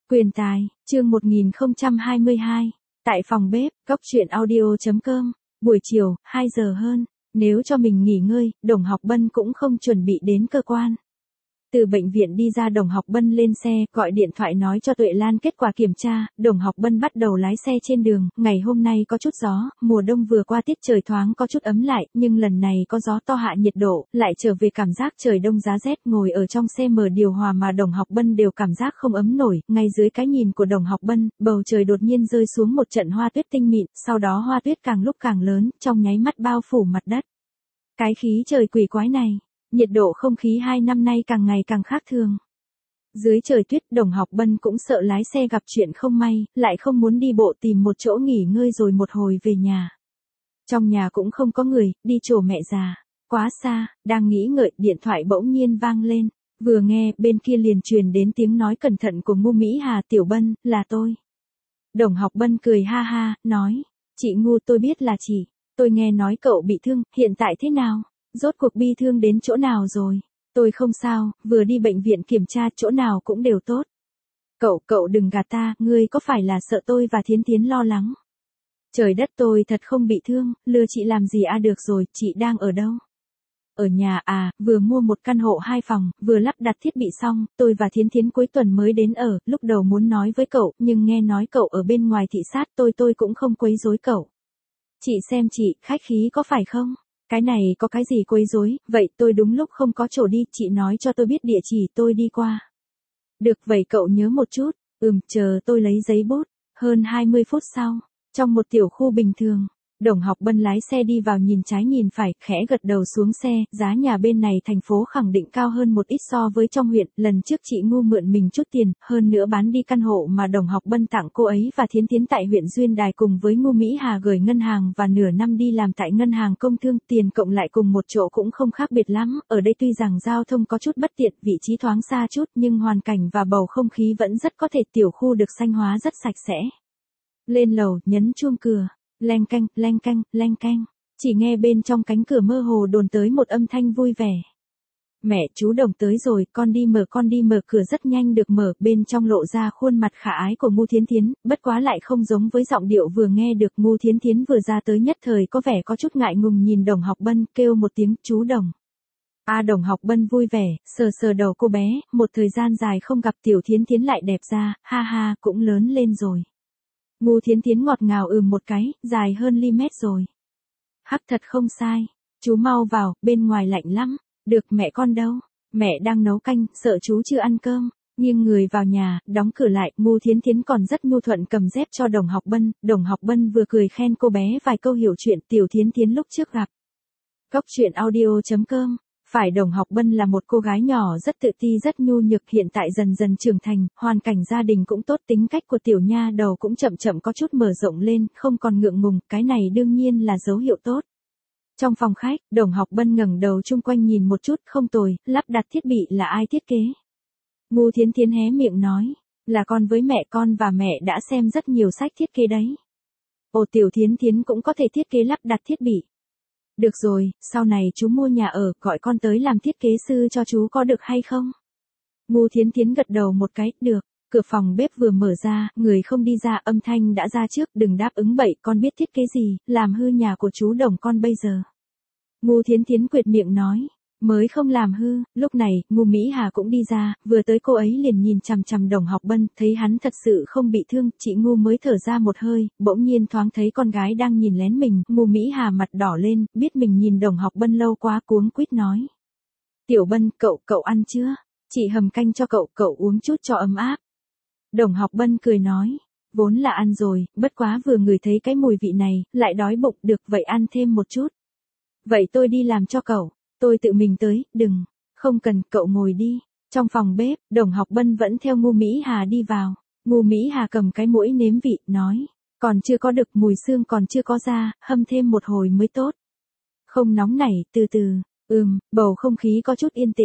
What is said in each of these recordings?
Quyền tài, chương 1022. Tại phòng bếp, cóc truyện audio.com. Buổi chiều, 2 giờ hơn. Nếu cho mình nghỉ ngơi, Đồng Học Bân cũng không chuẩn bị đến cơ quan. Từ bệnh viện đi ra, Đồng Học Bân lên xe, gọi điện thoại nói cho Tuệ Lan kết quả kiểm tra. Đồng Học Bân bắt đầu lái xe trên đường. Ngày hôm nay có chút gió, mùa đông vừa qua, tiết trời thoáng có chút ấm lại, nhưng lần này có gió to hạ nhiệt độ, lại trở về cảm giác trời đông giá rét. Ngồi ở trong xe mở điều hòa mà Đồng Học Bân đều cảm giác không ấm nổi. Ngay dưới cái nhìn của Đồng Học Bân, bầu trời đột nhiên rơi xuống một trận hoa tuyết tinh mịn, sau đó hoa tuyết càng lúc càng lớn, trong nháy mắt bao phủ mặt đất. Cái khí trời quỷ quái này, nhiệt độ không khí 2 năm nay càng ngày càng khác thường. Dưới trời tuyết, Đồng Học Bân cũng sợ lái xe gặp chuyện không may, lại không muốn đi bộ tìm một chỗ nghỉ ngơi rồi một hồi về nhà. Trong nhà cũng không có người, đi chỗ mẹ già, quá xa. Đang nghĩ ngợi, điện thoại bỗng nhiên vang lên. Vừa nghe, bên kia liền truyền đến tiếng nói cẩn thận của Ngu Mỹ Hà. Tiểu Bân, là tôi. Đồng Học Bân cười ha ha, nói, chị Ngu, tôi biết là chị. Tôi nghe nói cậu bị thương, hiện tại thế nào? Rốt cuộc bi thương đến chỗ nào rồi? Tôi không sao, vừa đi bệnh viện kiểm tra, chỗ nào cũng đều tốt. Cậu đừng gạt ta, ngươi có phải là sợ tôi và Thiến Thiến lo lắng? Trời đất, tôi thật không bị thương, lừa chị làm gì à? Được rồi, chị đang ở đâu? Ở nhà à, vừa mua một căn hộ 2 phòng, vừa lắp đặt thiết bị xong, tôi và Thiến Thiến cuối tuần mới đến ở. Lúc đầu muốn nói với cậu, nhưng nghe nói cậu ở bên ngoài thị sát, tôi cũng không quấy rối cậu. Chị xem chị, khách khí có phải không? Cái này có cái gì quấy rối, vậy tôi đúng lúc không có chỗ đi, chị nói cho tôi biết địa chỉ, tôi đi qua. Được, vậy cậu nhớ một chút. Chờ tôi lấy giấy bút. Hơn 20 phút sau, trong một tiểu khu bình thường, Đồng Học Bân lái xe đi vào, nhìn trái nhìn phải, khẽ gật đầu xuống xe. Giá nhà bên này thành phố khẳng định cao hơn một ít so với trong huyện. Lần trước chị Ngu mượn mình chút tiền, hơn nữa bán đi căn hộ mà Đồng Học Bân tặng cô ấy và Thiến Thiến tại huyện Duyên Đài, cùng với Ngu Mỹ Hà gửi ngân hàng và nửa năm đi làm tại ngân hàng công thương, tiền cộng lại cùng một chỗ cũng không khác biệt lắm. Ở đây tuy rằng giao thông có chút bất tiện, vị trí thoáng xa chút, nhưng hoàn cảnh và bầu không khí vẫn rất có thể. Tiểu khu được xanh hóa rất sạch sẽ. Lên lầu, nhấn chuông cửa. Leng canh, leng canh, leng canh. Chỉ nghe bên trong cánh cửa mơ hồ đồn tới một âm thanh vui vẻ. Mẹ, chú Đồng tới rồi, con đi mở. Cửa rất nhanh được mở, bên trong lộ ra khuôn mặt khả ái của Ngu Thiến Thiến, bất quá lại không giống với giọng điệu vừa nghe được. Ngu Thiến Thiến vừa ra tới nhất thời có vẻ có chút ngại ngùng, nhìn Đồng Học Bân, kêu một tiếng, chú Đồng. Đồng Học Bân vui vẻ, sờ đầu cô bé, một thời gian dài không gặp, Tiểu Thiến Thiến lại đẹp ra, ha ha, cũng lớn lên rồi. Ngu Thiến Thiến ngọt ngào một cái, dài hơn ly mét rồi. Hắc, thật không sai. Chú mau vào, bên ngoài lạnh lắm. Được, mẹ con đâu? Mẹ đang nấu canh, sợ chú chưa ăn cơm. Nghiêng người vào nhà, đóng cửa lại. Ngu Thiến Thiến còn rất nhu thuận cầm dép cho Đồng Học Bân. Đồng Học Bân vừa cười khen cô bé vài câu hiểu chuyện. Tiểu Thiến Thiến lúc trước gặp. Cóc truyện audio.com. Phải, Đồng Học Bân là một cô gái nhỏ rất tự ti, rất nhu nhược, hiện tại dần dần trưởng thành, hoàn cảnh gia đình cũng tốt, tính cách của tiểu nha đầu cũng chậm chậm có chút mở rộng lên, không còn ngượng ngùng, cái này đương nhiên là dấu hiệu tốt. Trong phòng khách, Đồng Học Bân ngẩng đầu chung quanh nhìn một chút, không tồi, lắp đặt thiết bị là ai thiết kế? Ngu Thiến Thiến hé miệng nói, là con với mẹ, con và mẹ đã xem rất nhiều sách thiết kế đấy. Ồ, Tiểu Thiến Thiến cũng có thể thiết kế lắp đặt thiết bị. Được rồi, sau này chú mua nhà ở, gọi con tới làm thiết kế sư cho chú có được hay không? Ngu Thiến Thiến gật đầu một cái, được. Cửa phòng bếp vừa mở ra, người không đi ra, âm thanh đã ra trước, đừng đáp ứng bậy, con biết thiết kế gì, làm hư nhà của chú Đồng con bây giờ. Ngu Thiến Thiến quệt miệng nói, mới không làm hư. Lúc này, Ngu Mỹ Hà cũng đi ra, vừa tới cô ấy liền nhìn chằm chằm Đồng Học Bân, thấy hắn thật sự không bị thương, chị Ngu mới thở ra một hơi, bỗng nhiên thoáng thấy con gái đang nhìn lén mình, Ngu Mỹ Hà mặt đỏ lên, biết mình nhìn Đồng Học Bân lâu quá, cuống quýt nói. Tiểu Bân, cậu ăn chưa? Chị hầm canh cho cậu uống chút cho ấm áp. Đồng Học Bân cười nói, vốn là ăn rồi, bất quá vừa ngửi thấy cái mùi vị này, lại đói bụng, được vậy ăn thêm một chút. Vậy tôi đi làm cho cậu. Tôi tự mình tới, đừng, không cần, cậu ngồi đi. Trong phòng bếp, Đồng Học Bân vẫn theo Ngu Mỹ Hà đi vào. Ngu Mỹ Hà cầm cái muỗng nếm vị, nói, còn chưa có được, mùi xương còn chưa có ra, hâm thêm một hồi mới tốt. Không nóng nảy, từ từ. Bầu không khí có chút yên tĩnh.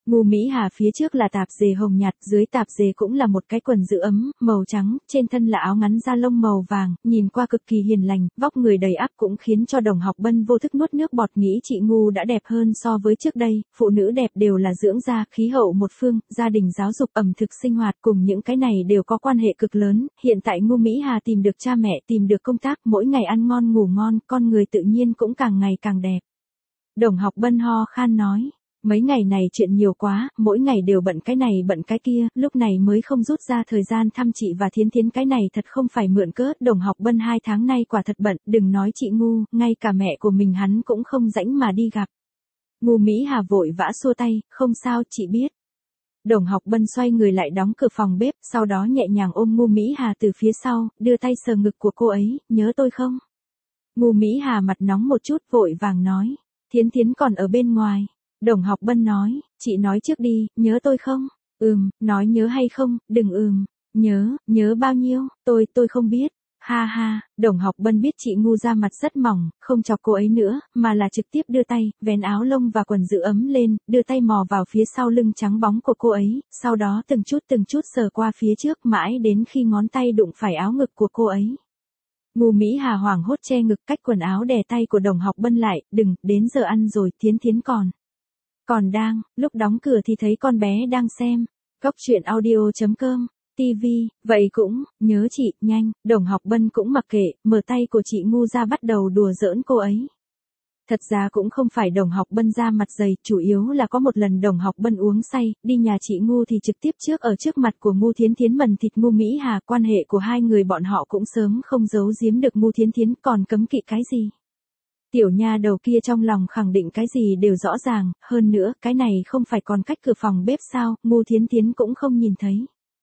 Ngu Mỹ Hà phía trước là tạp dề hồng nhạt, dưới tạp dề cũng là một cái quần giữ ấm, màu trắng, trên thân là áo ngắn da lông màu vàng, nhìn qua cực kỳ hiền lành, vóc người đầy ắp cũng khiến cho Đồng Học Bân vô thức nuốt nước bọt, nghĩ chị Ngu đã đẹp hơn so với trước đây, phụ nữ đẹp đều là dưỡng da, khí hậu một phương, gia đình giáo dục, ẩm thực sinh hoạt cùng những cái này đều có quan hệ cực lớn, hiện tại Ngu Mỹ Hà tìm được cha mẹ, tìm được công tác, mỗi ngày ăn ngon ngủ ngon, con người tự nhiên cũng càng ngày càng đẹp. Đồng Học Bân ho khan nói. Mấy ngày này chuyện nhiều quá, mỗi ngày đều bận cái này bận cái kia, lúc này mới không rút ra thời gian thăm chị và Thiến Thiến, cái này thật không phải mượn cớ. Đồng Học Bân 2 tháng nay quả thật bận, đừng nói chị Ngu, ngay cả mẹ của mình hắn cũng không rãnh mà đi gặp. Ngu Mỹ Hà vội vã xua tay, không sao, chị biết. Đồng Học Bân xoay người lại đóng cửa phòng bếp, sau đó nhẹ nhàng ôm Ngu Mỹ Hà từ phía sau, đưa tay sờ ngực của cô ấy, nhớ tôi không? Ngu Mỹ Hà mặt nóng một chút, vội vàng nói, Thiến Thiến còn ở bên ngoài. Đồng Học Bân nói, chị nói trước đi, nhớ tôi không? Nói nhớ hay không, đừng nhớ bao nhiêu, tôi không biết. Ha ha, Đồng Học Bân biết chị Ngu da mặt rất mỏng, không chọc cô ấy nữa, mà là trực tiếp đưa tay, vén áo lông và quần giữ ấm lên, đưa tay mò vào phía sau lưng trắng bóng của cô ấy, sau đó từng chút sờ qua phía trước mãi đến khi ngón tay đụng phải áo ngực của cô ấy. Ngu Mỹ Hà hoảng hốt che ngực, cách quần áo đè tay của Đồng Học Bân lại, đừng, đến giờ ăn rồi, Thiến Thiến còn đang, lúc đóng cửa thì thấy con bé đang xem. Cốc truyện audio.com, TV, vậy cũng, nhớ chị, nhanh, Đồng Học Bân cũng mặc kệ, mở tay của chị Ngu ra bắt đầu đùa giỡn cô ấy. Thật ra cũng không phải Đồng Học Bân ra mặt dày, chủ yếu là có một lần Đồng Học Bân uống say, đi nhà chị Ngu thì trực tiếp ở trước mặt của Ngu Thiến Thiến mần thịt Ngu Mỹ Hà, quan hệ của hai người bọn họ cũng sớm không giấu giếm được Ngu Thiến Thiến, còn cấm kỵ cái gì. Tiểu nha đầu kia trong lòng khẳng định cái gì đều rõ ràng, hơn nữa, cái này không phải còn cách cửa phòng bếp sao, Ngu Thiến Thiến cũng không nhìn thấy.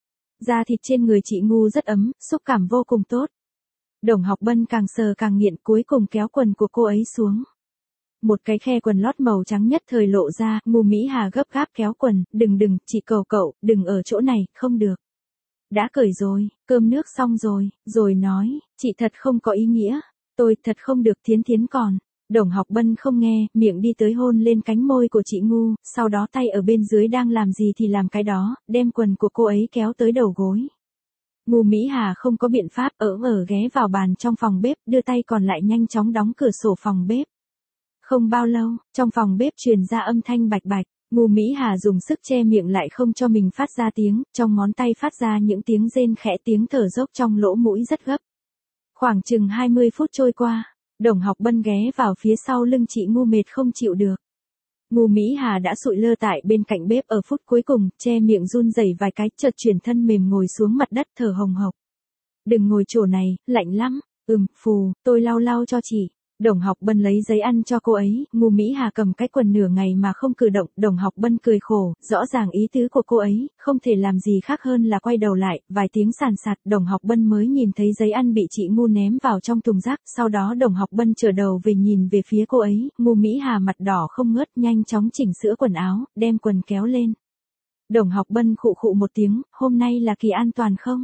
Da thịt trên người chị Ngu rất ấm, xúc cảm vô cùng tốt. Đồng Học Bân càng sờ càng nghiện, cuối cùng kéo quần của cô ấy xuống. Một cái khe quần lót màu trắng nhất thời lộ ra, Ngu Mỹ Hà gấp gáp kéo quần, đừng, chị cậu, đừng ở chỗ này, không được. Đã cởi rồi, cơm nước xong rồi nói, chị thật không có ý nghĩa. Tôi thật không được, Thiến Thiến còn. Đồng Học Bân không nghe, miệng đi tới hôn lên cánh môi của chị Ngu, sau đó tay ở bên dưới đang làm gì thì làm cái đó, đem quần của cô ấy kéo tới đầu gối. Ngu Mỹ Hà không có biện pháp, ghé vào bàn trong phòng bếp, đưa tay còn lại nhanh chóng đóng cửa sổ phòng bếp. Không bao lâu, trong phòng bếp truyền ra âm thanh bạch bạch, Ngu Mỹ Hà dùng sức che miệng lại không cho mình phát ra tiếng, trong ngón tay phát ra những tiếng rên khẽ, tiếng thở dốc trong lỗ mũi rất gấp. Khoảng chừng 20 phút trôi qua, Đồng Học Bân ghé vào phía sau lưng chị Ngu mệt không chịu được. Ngu Mỹ Hà đã sụi lơ tại bên cạnh bếp ở phút cuối cùng, che miệng run rẩy vài cái, chợt chuyển thân mềm ngồi xuống mặt đất thở hồng hộc. Đừng ngồi chỗ này, lạnh lắm. Phù, tôi lau cho chị. Đồng Học Bân lấy giấy ăn cho cô ấy, Ngu Mỹ Hà cầm cái quần nửa ngày mà không cử động, Đồng Học Bân cười khổ, rõ ràng ý tứ của cô ấy, không thể làm gì khác hơn là quay đầu lại, vài tiếng sàn sạt, Đồng Học Bân mới nhìn thấy giấy ăn bị chị Ngu ném vào trong thùng rác, sau đó Đồng Học Bân trở đầu về nhìn về phía cô ấy, Ngu Mỹ Hà mặt đỏ không ngớt, nhanh chóng chỉnh sửa quần áo, đem quần kéo lên. Đồng Học Bân khụ khụ một tiếng, hôm nay là kỳ an toàn không?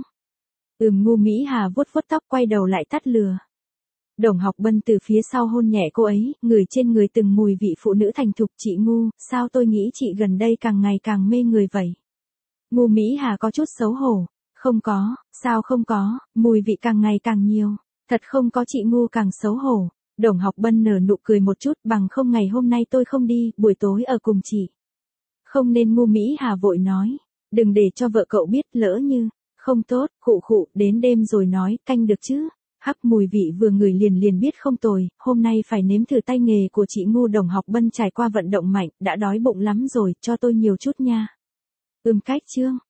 Ngu Mỹ Hà vuốt tóc quay đầu lại tắt lửa. Đồng Học Bân từ phía sau hôn nhẹ cô ấy, ngửi trên người từng mùi vị phụ nữ thành thục, chị Ngu, sao tôi nghĩ chị gần đây càng ngày càng mê người vậy? Ngu Mỹ Hà có chút xấu hổ, không có, sao không có, mùi vị càng ngày càng nhiều, thật không có, chị Ngu càng xấu hổ. Đồng Học Bân nở nụ cười một chút, bằng không ngày hôm nay tôi không đi, buổi tối ở cùng chị. Không nên, Ngu Mỹ Hà vội nói, đừng để cho vợ cậu biết, lỡ như, không tốt, khụ, đến đêm rồi nói, canh được chứ. Hắc, mùi vị vừa ngửi liền biết không tồi, hôm nay phải nếm thử tay nghề của chị Ngu. Đồng Học Bân trải qua vận động mạnh, đã đói bụng lắm rồi, cho tôi nhiều chút nha. Cách chương.